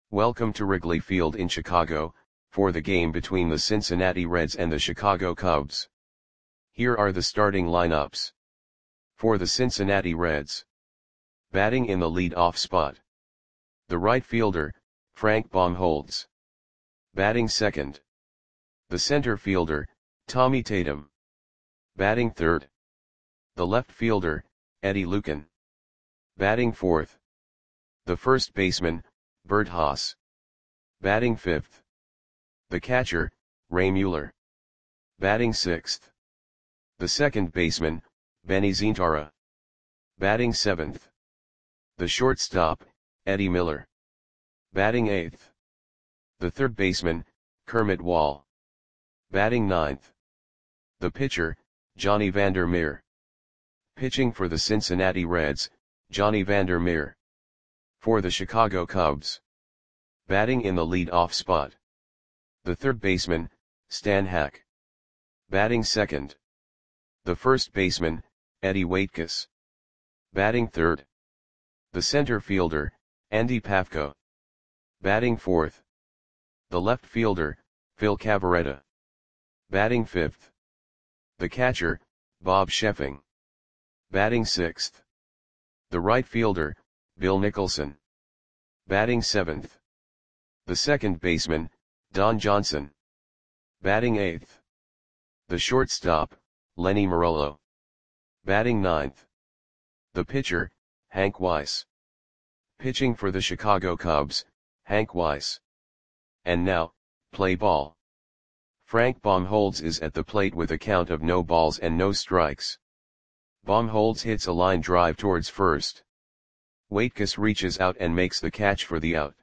Welcome to Wrigley Field in Chicago, for the game between the Cincinnati Reds and the Chicago Cubs. Here are the starting lineups. For the Cincinnati Reds. Batting in the lead-off spot. The right fielder, Frank Baumholtz. Batting second. The center fielder, Tommy Tatum. Batting third. The left fielder, Eddie Lucan. Batting fourth. The first baseman, Bert Haas. Batting fifth. The catcher, Ray Mueller. Batting sixth. The second baseman, Benny Zintara. Batting seventh. The shortstop, Eddie Miller. Batting eighth. The third baseman, Kermit Wall. Batting ninth. The pitcher, Johnny Vander Meer. Pitching for the Cincinnati Reds, Johnny Vander Meer. For the Chicago Cubs. Batting in the lead-off spot. The third baseman, Stan Hack. Batting second. The first baseman, Eddie Waitkus. Batting third. The center fielder, Andy Pafko. Batting fourth. The left fielder, Phil Cavarretta. Batting fifth. The catcher, Bob Sheffing. Batting sixth. The right fielder, Bill Nicholson. Batting seventh. The second baseman, Don Johnson. Batting eighth. The shortstop, Lenny Marollo. Batting ninth. The pitcher, Hank Weiss. Pitching for the Chicago Cubs, Hank Weiss. And now, play ball. Frank Baumholtz is at the plate with a count of no balls and no strikes. Baumholtz hits a line drive towards first. Waitkus reaches out and makes the catch for the out.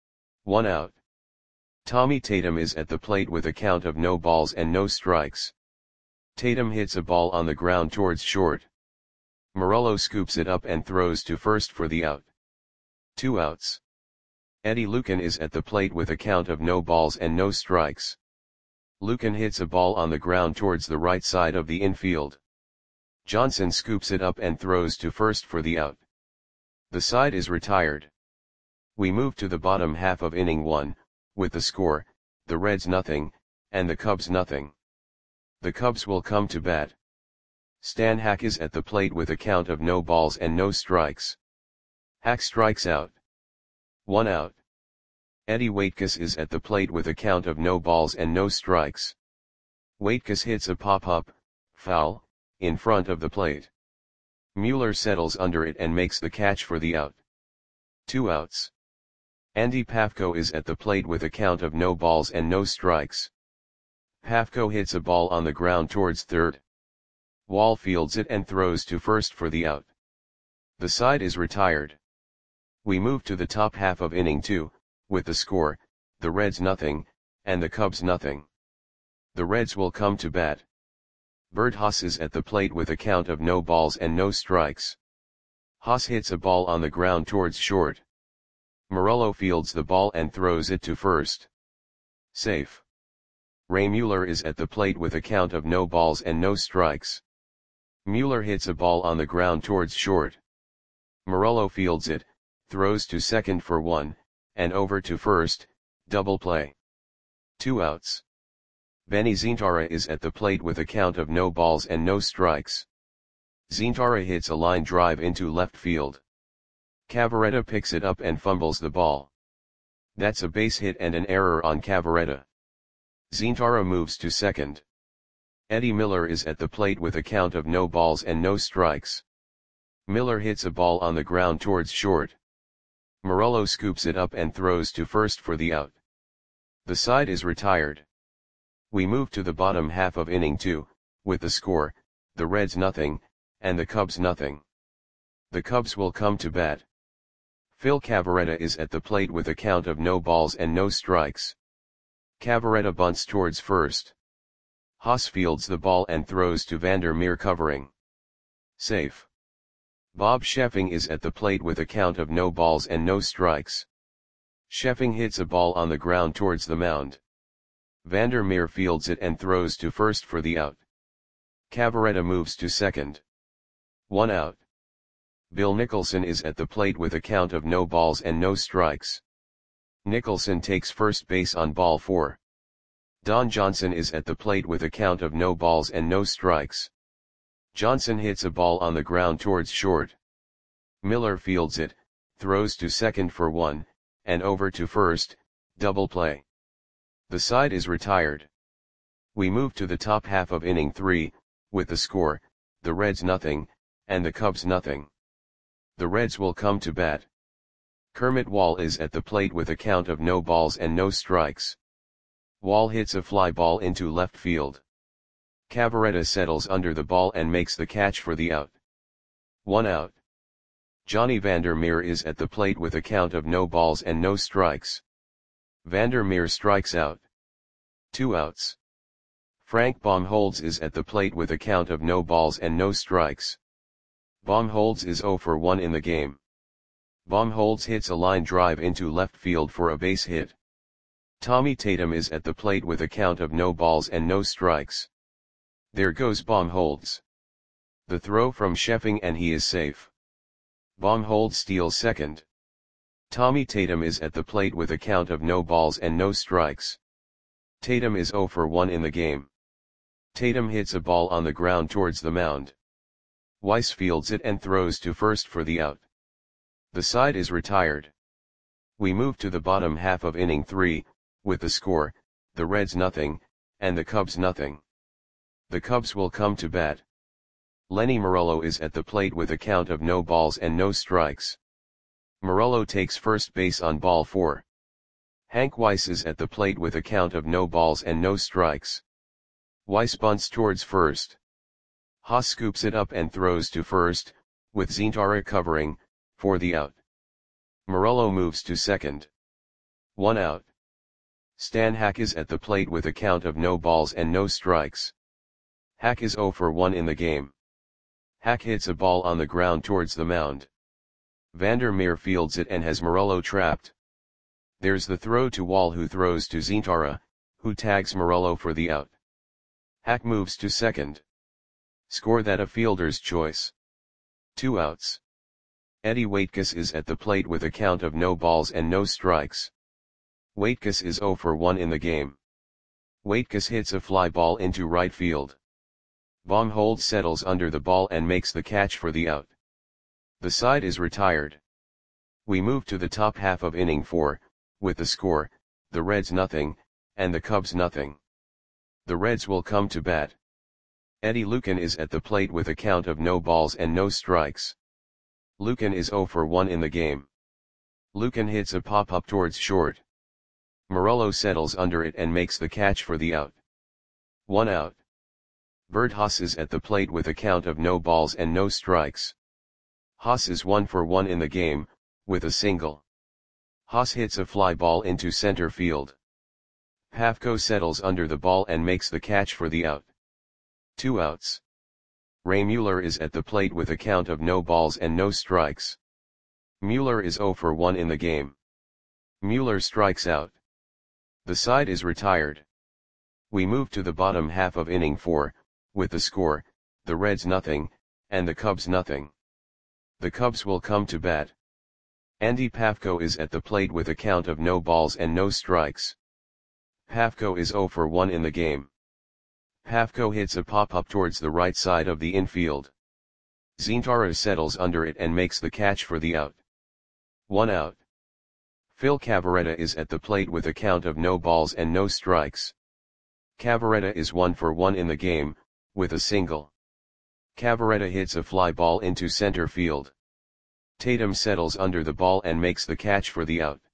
1 out. Tommy Tatum is at the plate with a count of no balls and no strikes. Tatum hits a ball on the ground towards short. Marollo scoops it up and throws to first for the out. 2 outs. Eddie Lucan is at the plate with a count of no balls and no strikes. Lucan hits a ball on the ground towards the right side of the infield. Johnson scoops it up and throws to first for the out. The side is retired. We move to the bottom half of inning 1, with the score, the Reds nothing, and the Cubs nothing. The Cubs will come to bat. Stan Hack is at the plate with a count of no balls and no strikes. Hack strikes out. 1 out. Eddie Waitkus is at the plate with a count of no balls and no strikes. Waitkus hits a pop-up, foul, in front of the plate. Mueller settles under it and makes the catch for the out. 2 outs. Andy Pafko is at the plate with a count of no balls and no strikes. Pafko hits a ball on the ground towards third. Wall fields it and throws to first for the out. The side is retired. We move to the top half of inning 2, with the score, the Reds nothing, and the Cubs nothing. The Reds will come to bat. Bert Haas is at the plate with a count of no balls and no strikes. Haas hits a ball on the ground towards short. Marollo fields the ball and throws it to first. Safe. Ray Mueller is at the plate with a count of no balls and no strikes. Mueller hits a ball on the ground towards short. Marollo fields it, throws to second for 1, and over to first, double play. 2 outs. Benny Zintara is at the plate with a count of no balls and no strikes. Zintara hits a line drive into left field. Cavarretta picks it up and fumbles the ball. That's a base hit and an error on Cavarretta. Zintara moves to second. Eddie Miller is at the plate with a count of no balls and no strikes. Miller hits a ball on the ground towards short. Marollo scoops it up and throws to first for the out. The side is retired. We move to the bottom half of inning 2, with the score, the Reds nothing, and the Cubs nothing. The Cubs will come to bat. Phil Cavarretta is at the plate with a count of no balls and no strikes. Cavarretta bunts towards first. Haas fields the ball and throws to Vander Meer covering. Safe. Bob Sheffing is at the plate with a count of no balls and no strikes. Sheffing hits a ball on the ground towards the mound. Vander Meer fields it and throws to first for the out. Cavarretta moves to second. 1 out. Bill Nicholson is at the plate with a count of no balls and no strikes. Nicholson takes first base on ball 4. Don Johnson is at the plate with a count of no balls and no strikes. Johnson hits a ball on the ground towards short. Miller fields it, throws to second for 1, and over to first, double play. The side is retired. We move to the top half of inning 3, with the score, the Reds nothing, and the Cubs nothing. The Reds will come to bat. Kermit Wall is at the plate with a count of no balls and no strikes. Wall hits a fly ball into left field. Cavarretta settles under the ball and makes the catch for the out. 1 out. Johnny Vandermeer is at the plate with a count of no balls and no strikes. Vandermeer strikes out. 2 outs. Frank Baumholtz is at the plate with a count of no balls and no strikes. Baumholtz is 0 for 1 in the game. Baumholtz hits a line drive into left field for a base hit. Tommy Tatum is at the plate with a count of no balls and no strikes. There goes Baumholtz. The throw from Sheffing and he is safe. Baumholtz steals second. Tommy Tatum is at the plate with a count of no balls and no strikes. Tatum is 0 for 1 in the game. Tatum hits a ball on the ground towards the mound. Weiss fields it and throws to first for the out. The side is retired. We move to the bottom half of inning 3, with the score, the Reds nothing, and the Cubs nothing. The Cubs will come to bat. Lenny Morello is at the plate with a count of no balls and no strikes. Morello takes first base on ball 4. Hank Weiss is at the plate with a count of no balls and no strikes. Weiss bunts towards first. Haas scoops it up and throws to first, with Zintara covering, for the out. Morello moves to second. 1 out. Stan Hack is at the plate with a count of no balls and no strikes. Hack is 0 for 1 in the game. Hack hits a ball on the ground towards the mound. Vandermeer fields it and has Morello trapped. There's the throw to Wall, who throws to Zintara, who tags Morello for the out. Hack moves to second. Score that a fielder's choice. 2 outs. Eddie Waitkus is at the plate with a count of no balls and no strikes. Waitkus is 0 for 1 in the game. Waitkus hits a fly ball into right field. Baumholtz settles under the ball and makes the catch for the out. The side is retired. We move to the top half of inning 4, with the score, the Reds nothing, and the Cubs nothing. The Reds will come to bat. Eddie Lucan is at the plate with a count of no balls and no strikes. Lucan is 0 for 1 in the game. Lucan hits a pop-up towards short. Morello settles under it and makes the catch for the out. 1 out. Bert Haas is at the plate with a count of no balls and no strikes. Haas is 1 for 1 in the game, with a single. Haas hits a fly ball into center field. Pafko settles under the ball and makes the catch for the out. 2 outs. Ray Mueller is at the plate with a count of no balls and no strikes. Mueller is 0 for 1 in the game. Mueller strikes out. The side is retired. We move to the bottom half of inning 4, with the score, the Reds nothing, and the Cubs nothing. The Cubs will come to bat. Andy Pafko is at the plate with a count of no balls and no strikes. Pafko is 0 for 1 in the game. Pafko hits a pop-up towards the right side of the infield. Zintara settles under it and makes the catch for the out. 1 out. Phil Cavarretta is at the plate with a count of no balls and no strikes. Cavarretta is 1 for 1 in the game, with a single. Cavarretta hits a fly ball into center field. Tatum settles under the ball and makes the catch for the out.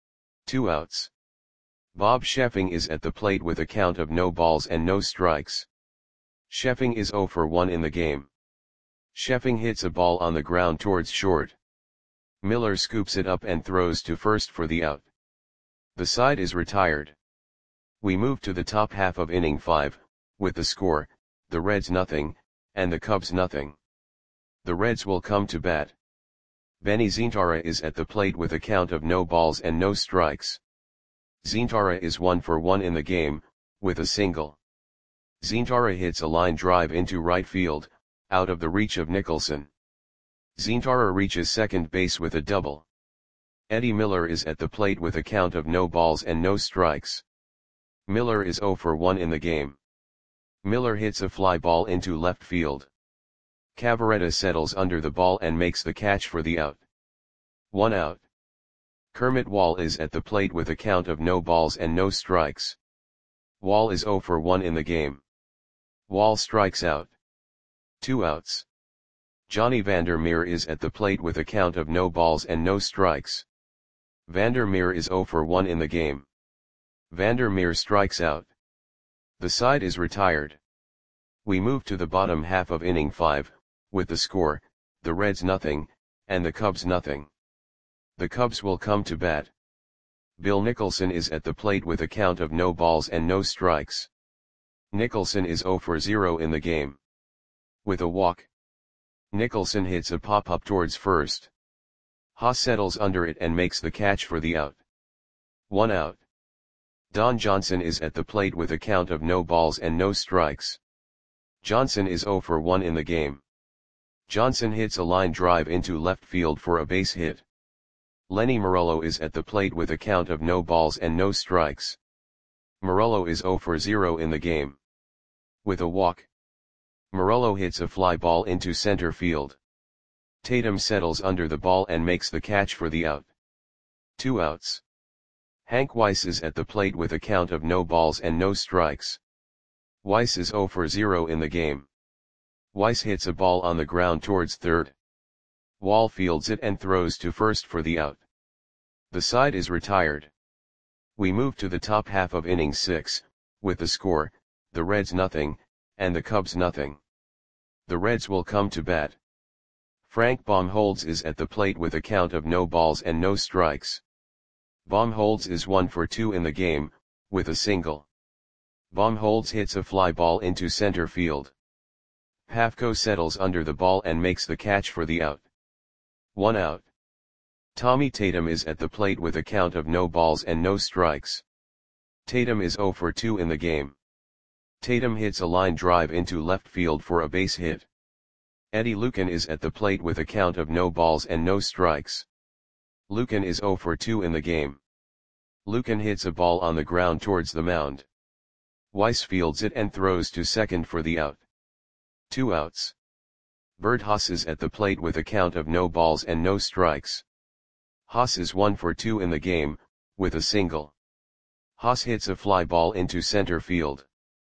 2 outs. Bob Sheffing is at the plate with a count of no balls and no strikes. Sheffing is 0 for 1 in the game. Sheffing hits a ball on the ground towards short. Miller scoops it up and throws to first for the out. The side is retired. We move to the top half of inning 5, with the score, the Reds nothing, and the Cubs nothing. The Reds will come to bat. Benny Zintara is at the plate with a count of no balls and no strikes. Zintara is 1 for 1 in the game, with a single. Zintara hits a line drive into right field, out of the reach of Nicholson. Zintara reaches second base with a double. Eddie Miller is at the plate with a count of no balls and no strikes. Miller is 0 for 1 in the game. Miller hits a fly ball into left field. Cavarretta settles under the ball and makes the catch for the out. 1 out. Kermit Wall is at the plate with a count of no balls and no strikes. Wall is 0 for 1 in the game. Wall strikes out. 2 outs. Johnny Vandermeer is at the plate with a count of no balls and no strikes. Vandermeer is 0 for 1 in the game. Vandermeer strikes out. The side is retired. We move to the bottom half of inning 5, with the score, the Reds nothing, and the Cubs nothing. The Cubs will come to bat. Bill Nicholson is at the plate with a count of no balls and no strikes. Nicholson is 0 for 0 in the game. With a walk, Nicholson hits a pop-up towards first. Haas settles under it and makes the catch for the out. 1 out. Don Johnson is at the plate with a count of no balls and no strikes. Johnson is 0 for 1 in the game. Johnson hits a line drive into left field for a base hit. Lenny Morello is at the plate with a count of no balls and no strikes. Morello is 0 for 0 in the game. With a walk, Morello hits a fly ball into center field. Tatum settles under the ball and makes the catch for the out. 2 outs. Hank Weiss is at the plate with a count of no balls and no strikes. Weiss is 0 for 0 in the game. Weiss hits a ball on the ground towards third. Wall fields it and throws to first for the out. The side is retired. We move to the top half of inning 6, with the score, the Reds nothing, and the Cubs nothing. The Reds will come to bat. Frank Baumholtz is at the plate with a count of no balls and no strikes. Baumholtz is 1 for 2 in the game, with a single. Baumholtz hits a fly ball into center field. Pafko settles under the ball and makes the catch for the out. 1 out. Tommy Tatum is at the plate with a count of no balls and no strikes. Tatum is 0 for 2 in the game. Tatum hits a line drive into left field for a base hit. Eddie Lucan is at the plate with a count of no balls and no strikes. Lucan is 0 for 2 in the game. Lucan hits a ball on the ground towards the mound. Weiss fields it and throws to second for the out. 2 outs. Bert Haas is at the plate with a count of no balls and no strikes. Haas is 1 for 2 in the game, with a single. Haas hits a fly ball into center field.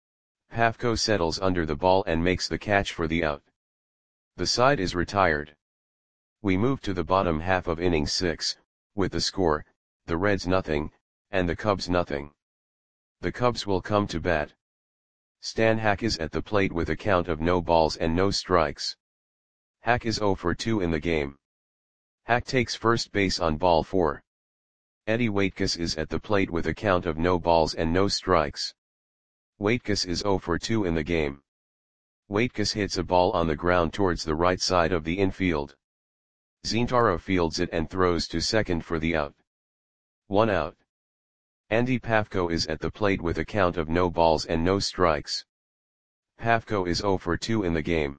Pafko settles under the ball and makes the catch for the out. The side is retired. We move to the bottom half of inning 6, with the score, the Reds nothing, and the Cubs nothing. The Cubs will come to bat. Stan Hack is at the plate with a count of no balls and no strikes. Hack is 0 for 2 in the game. Hack takes first base on ball 4. Eddie Waitkus is at the plate with a count of no balls and no strikes. Waitkus is 0 for 2 in the game. Waitkus hits a ball on the ground towards the right side of the infield. Zintara fields it and throws to second for the out. 1 out. Andy Pafko is at the plate with a count of no balls and no strikes. Pafko is 0 for 2 in the game.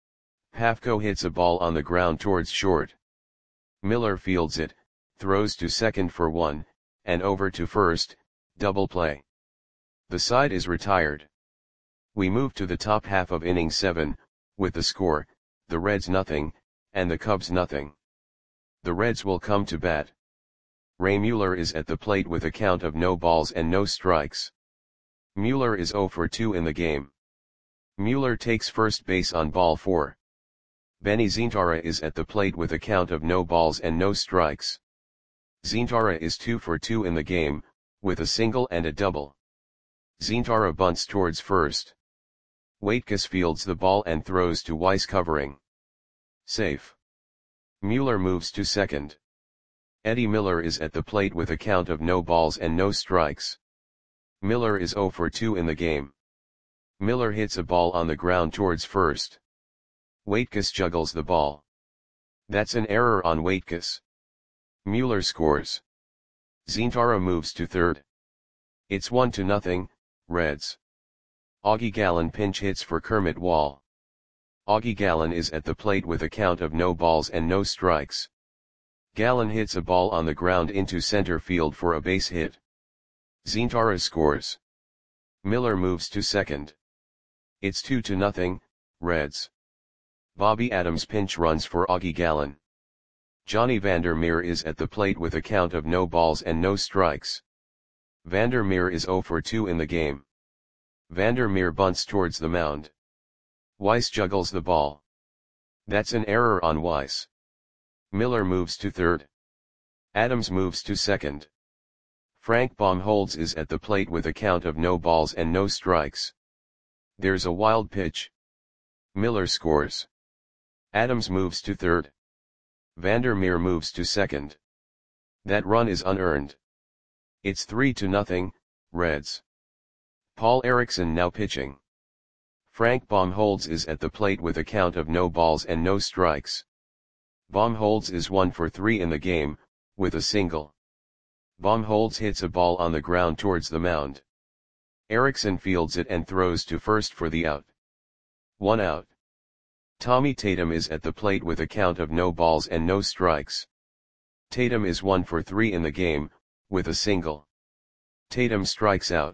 Pafko hits a ball on the ground towards short. Miller fields it, throws to second for 1, and over to first, double play. The side is retired. We move to the top half of inning 7, with the score, the Reds nothing, and the Cubs nothing. The Reds will come to bat. Ray Mueller is at the plate with a count of no balls and no strikes. Mueller is 0 for 2 in the game. Mueller takes first base on ball 4. Benny Zintara is at the plate with a count of no balls and no strikes. Zintara is 2 for 2 in the game, with a single and a double. Zintara bunts towards first. Waitkus fields the ball and throws to Weiss covering. Safe. Mueller moves to second. Eddie Miller is at the plate with a count of no balls and no strikes. Miller is 0 for 2 in the game. Miller hits a ball on the ground towards first. Waitkus juggles the ball. That's an error on Waitkus. Mueller scores. Zintara moves to third. It's 1-0, Reds. Augie Gallen pinch hits for Kermit Wall. Augie Gallen is at the plate with a count of no balls and no strikes. Gallen hits a ball on the ground into center field for a base hit. Zintara scores. Miller moves to second. It's 2-0, Reds. Bobby Adams pinch runs for Augie Gallen. Johnny Vander Meer is at the plate with a count of no balls and no strikes. Vander Meer is 0 for 2 in the game. Vander Meer bunts towards the mound. Weiss juggles the ball. That's an error on Weiss. Miller moves to third. Adams moves to second. Frank Baumholtz is at the plate with a count of no balls and no strikes. There's a wild pitch. Miller scores. Adams moves to third. Vander Meer moves to second. That run is unearned. It's 3-0, Reds. Paul Erickson now pitching. Frank Baumholtz is at the plate with a count of no balls and no strikes. Baumholtz is 1 for 3 in the game, with a single. Baumholtz hits a ball on the ground towards the mound. Erickson fields it and throws to first for the out. 1 out. Tommy Tatum is at the plate with a count of no balls and no strikes. Tatum is 1 for 3 in the game, with a single. Tatum strikes out.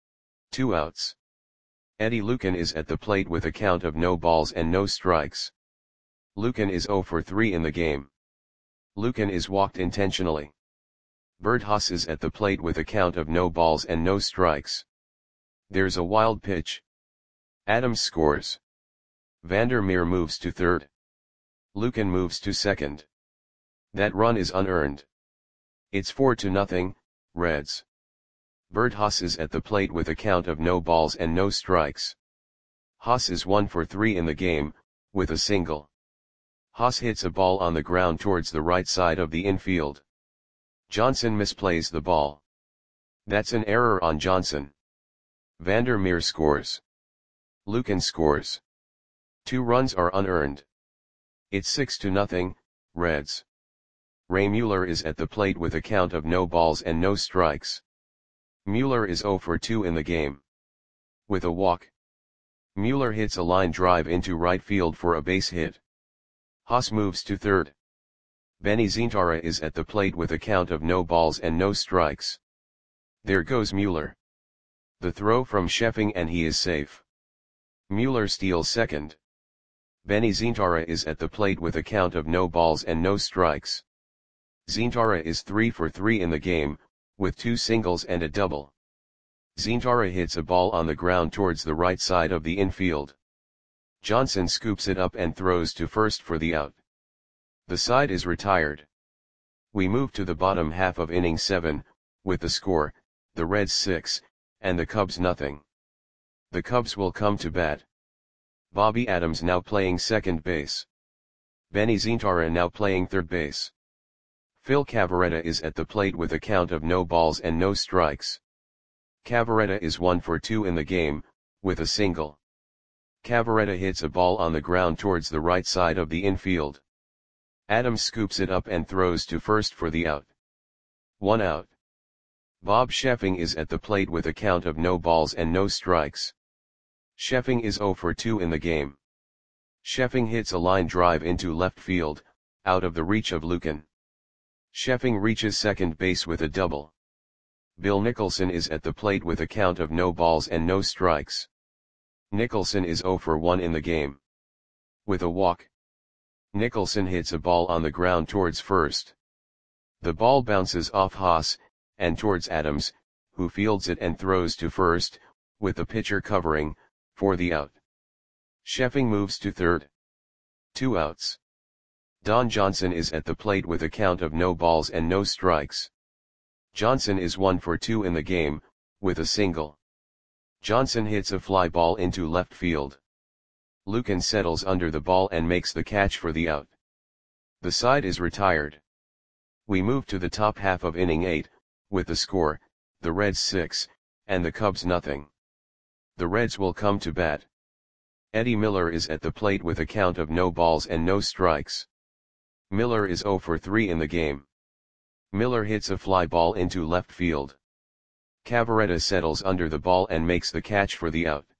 2 outs. Eddie Lucan is at the plate with a count of no balls and no strikes. Lucan is 0 for 3 in the game. Lucan is walked intentionally. Bert Haas is at the plate with a count of no balls and no strikes. There's a wild pitch. Adams scores. Vander Meer moves to third. Lucan moves to second. That run is unearned. It's 4-0, Reds. Bert Haas is at the plate with a count of no balls and no strikes. Haas is 1 for 3 in the game, with a single. Haas hits a ball on the ground towards the right side of the infield. Johnson misplays the ball. That's an error on Johnson. Vander Meer scores. Lucan scores. 2 runs are unearned. It's 6-0, Reds. Ray Mueller is at the plate with a count of no balls and no strikes. Mueller is 0 for 2 in the game. With a walk. Mueller hits a line drive into right field for a base hit. Haas moves to third. Benny Zintara is at the plate with a count of no balls and no strikes. There goes Mueller. The throw from Sheffing and he is safe. Mueller steals second. Benny Zintara is at the plate with a count of no balls and no strikes. Zintara is 3 for 3 in the game, with 2 singles and a double. Zintara hits a ball on the ground towards the right side of the infield. Johnson scoops it up and throws to first for the out. The side is retired. We move to the bottom half of inning 7, with the score, the Reds 6, and the Cubs nothing. The Cubs will come to bat. Bobby Adams now playing second base. Benny Zintara now playing third base. Phil Cavarretta is at the plate with a count of no balls and no strikes. Cavarretta is 1 for 2 in the game, with a single. Cavarretta hits a ball on the ground towards the right side of the infield. Adams scoops it up and throws to first for the out. 1 out. Bob Sheffing is at the plate with a count of no balls and no strikes. Sheffing is 0 for 2 in the game. Sheffing hits a line drive into left field, out of the reach of Lucan. Sheffing reaches second base with a double. Bill Nicholson is at the plate with a count of no balls and no strikes. Nicholson is 0 for 1 in the game. With a walk. Nicholson hits a ball on the ground towards first. The ball bounces off Haas, and towards Adams, who fields it and throws to first, with the pitcher covering, for the out. Sheffing moves to third. 2 outs. Don Johnson is at the plate with a count of no balls and no strikes. Johnson is 1 for 2 in the game, with a single. Johnson hits a fly ball into left field. Lucan settles under the ball and makes the catch for the out. The side is retired. We move to the top half of inning 8, with the score, the Reds 6, and the Cubs nothing. The Reds will come to bat. Eddie Miller is at the plate with a count of no balls and no strikes. Miller is 0 for 3 in the game. Miller hits a fly ball into left field. Cavarretta settles under the ball and makes the catch for the out.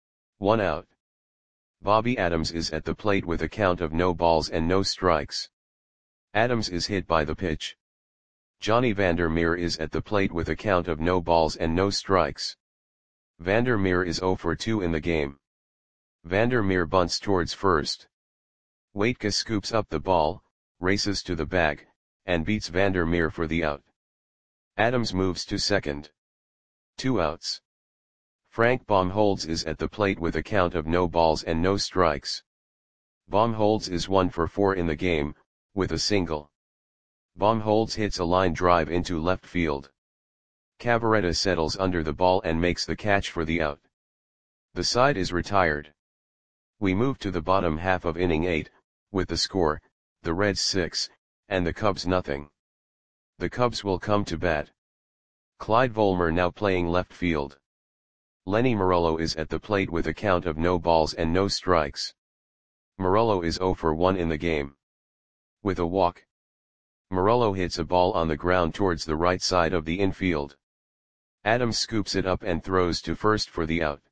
1 out. Bobby Adams is at the plate with a count of no balls and no strikes. Adams is hit by the pitch. Johnny Vander Meer is at the plate with a count of no balls and no strikes. Vander Meer is 0 for 2 in the game. Vander Meer bunts towards first. Waitka scoops up the ball, races to the bag, and beats Vander Meer for the out. Adams moves to second. 2 outs. Frank Baumholtz is at the plate with a count of no balls and no strikes. Baumholtz is 1 for 4 in the game, with a single. Baumholtz hits a line drive into left field. Cavaretta settles under the ball and makes the catch for the out. The side is retired. We move to the bottom half of inning 8, with the score, the Reds 6, and the Cubs nothing. The Cubs will come to bat. Clyde Volmer now playing left field. Lenny Morello is at the plate with a count of no balls and no strikes. Morello is 0 for 1 in the game. With a walk, Morello hits a ball on the ground towards the right side of the infield. Adams scoops it up and throws to first for the out.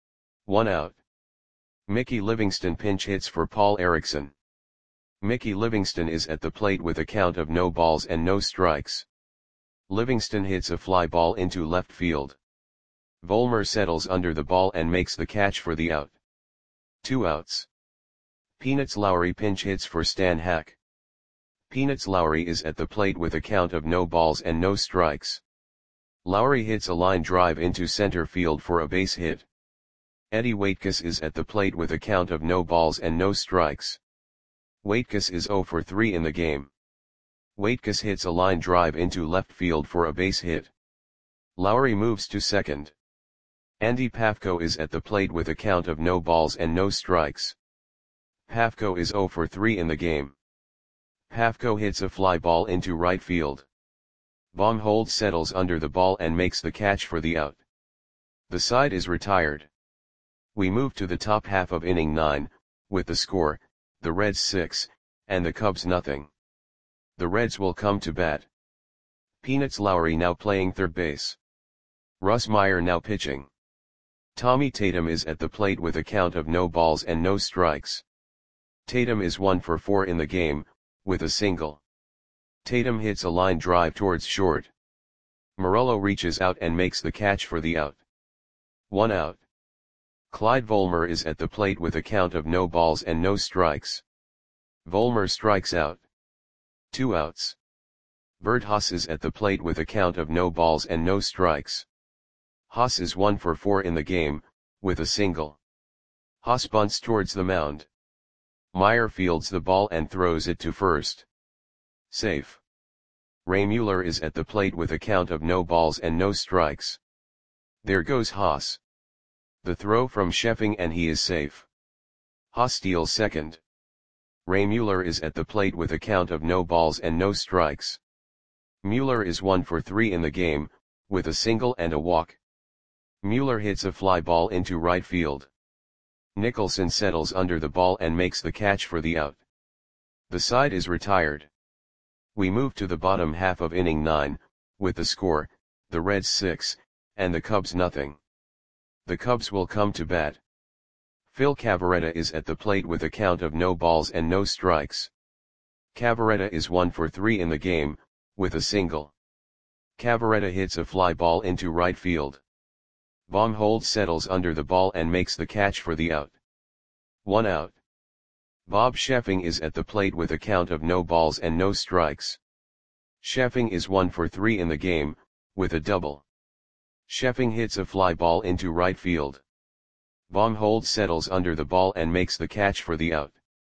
1 out. Mickey Livingston pinch hits for Paul Erickson. Mickey Livingston is at the plate with a count of no balls and no strikes. Livingston hits a fly ball into left field. Volmer settles under the ball and makes the catch for the out. 2 outs. Peanuts Lowry pinch hits for Stan Hack. Peanuts Lowry is at the plate with a count of no balls and no strikes. Lowry hits a line drive into center field for a base hit. Eddie Waitkus is at the plate with a count of no balls and no strikes. Waitkus is 0 for 3 in the game. Waitkus hits a line drive into left field for a base hit. Lowry moves to second. Andy Pafko is at the plate with a count of no balls and no strikes. Pafko is 0 for 3 in the game. Pafko hits a fly ball into right field. Baumholtz settles under the ball and makes the catch for the out. The side is retired. We move to the top half of inning 9, with the score, the Reds 6, and the Cubs nothing. The Reds will come to bat. Peanuts Lowry now playing third base. Russ Meyer now pitching. Tommy Tatum is at the plate with a count of no balls and no strikes. Tatum is 1 for 4 in the game, with a single. Tatum hits a line drive towards short. Morello reaches out and makes the catch for the out. 1 out. Clyde Volmer is at the plate with a count of no balls and no strikes. Volmer strikes out. 2 outs. Bert Haas is at the plate with a count of no balls and no strikes. Haas is 1 for 4 in the game, with a single. Haas bunts towards the mound. Meyer fields the ball and throws it to first. Safe. Ray Mueller is at the plate with a count of no balls and no strikes. There goes Haas. The throw from Sheffing and he is safe. Haas steals second. Ray Mueller is at the plate with a count of no balls and no strikes. Mueller is 1 for 3 in the game, with a single and a walk. Mueller hits a fly ball into right field. Nicholson settles under the ball and makes the catch for the out. The side is retired. We move to the bottom half of inning 9, with the score, the Reds 6, and the Cubs nothing. The Cubs will come to bat. Phil Cavaretta is at the plate with a count of no balls and no strikes. Cavaretta is 1 for 3 in the game, with a single. Cavaretta hits a fly ball into right field. Baumholtz settles under the ball and makes the catch for the out. 1 out. Bob Sheffing is at the plate with a count of no balls and no strikes. Sheffing is 1 for 3 in the game, with a double. Sheffing hits a fly ball into right field. Baumholtz settles under the ball and makes the catch for the out.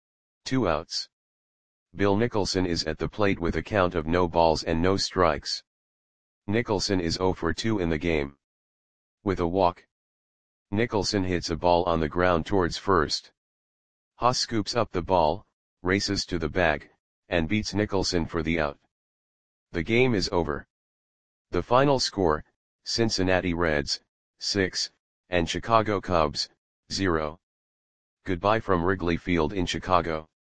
2 outs. Bill Nicholson is at the plate with a count of no balls and no strikes. Nicholson is 0 for 2 in the game. With a walk, Nicholson hits a ball on the ground towards first. Haas scoops up the ball, races to the bag, and beats Nicholson for the out. The game is over. The final score, Cincinnati Reds, 6, and Chicago Cubs, 0. Goodbye from Wrigley Field in Chicago.